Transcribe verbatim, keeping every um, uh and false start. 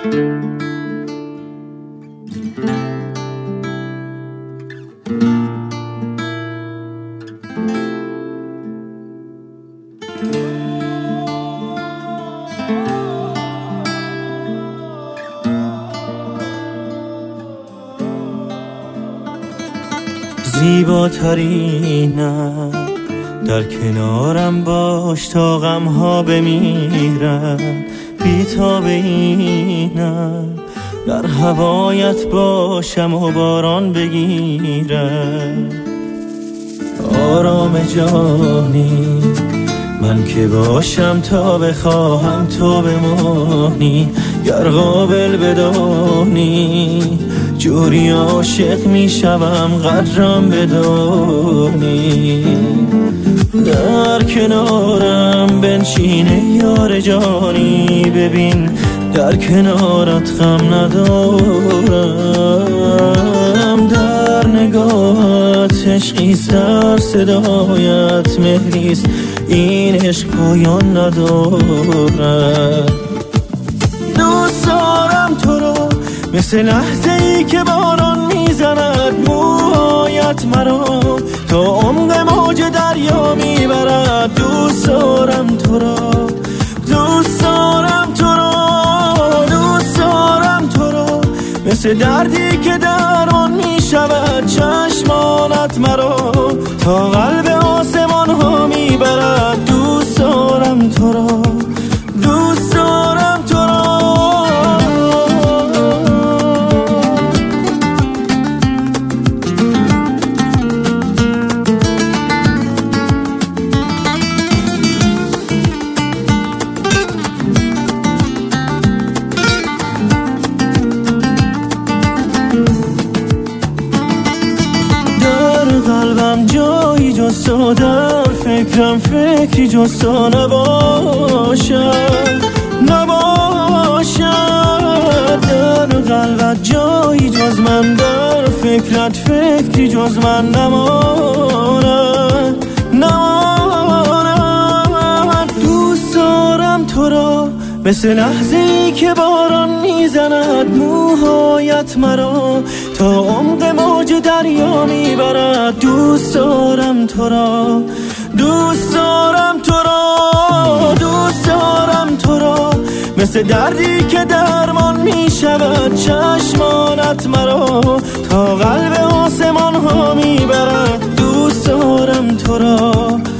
زیباترینم در کنارم باش تا غم ها بمیرن، بی تابینم در هوایت باشم و باران بگیرم. آرام جانی من که باشم تا بخواهم تو بمانی، گر قابل بدانی جوری عاشق می شوم قدرم بدانی. در کنارم بنشینه یار جانی، ببین در کنارت غم ندارم. در نگاهت عشقی سر صدایت مهریست، این عشق پایان ندارد. دوست دارم تو رو مثل لحظه ای که باران میزند موهایت مرا تا عمق موج دریا میبرد. دوست دارم تو را، دوست دارم تو را، دوست دارم تو را مثل دردی که درمان میشود چشمانت مرا تا قلب آسمان ها میبرد. دوست دارم تو را، دوست دارم تو را. قلبم جایی جز تو، در فکرم فکری جز تو نباشد، نباشد. در قلبت جایی جز من، در فکرت فکری جز من نماند، نماند. دوست دارم تو را مثل لحظه ای که باران میزند موهایت مرا تا عمق موج دریا میبرد. دوست دارم تو را، دوست دارم تو را، دوست دارم تو را مثل دردی که درمان میشود چشمانت مرا تا قلب آسمان ها میبرد. دوست دارم تو را،